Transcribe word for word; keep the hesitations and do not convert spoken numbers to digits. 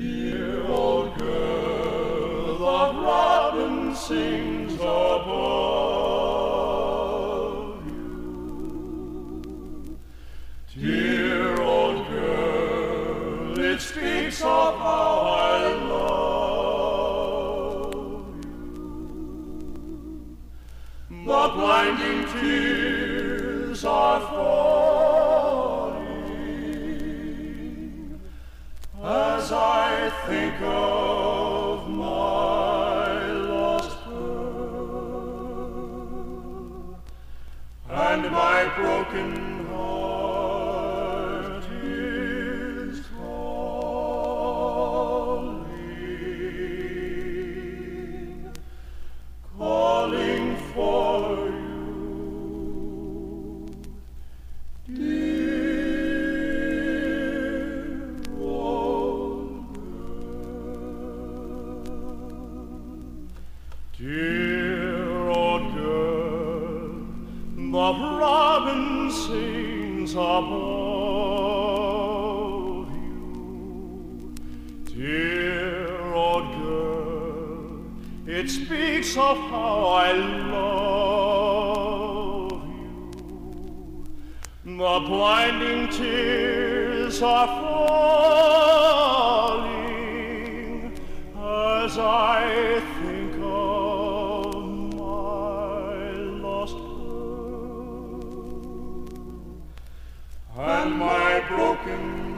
Dear old girl, the robin sings above you. Dear old girl, it speaks of how I love you. The blinding tears are falling as I think of my lost pearl, and my broken heart is calling, calling for you. Dear old girl, the robin sings above you. Dear old girl, it speaks of how I love you. The blinding tears are falling as I think of lost pearl and my broken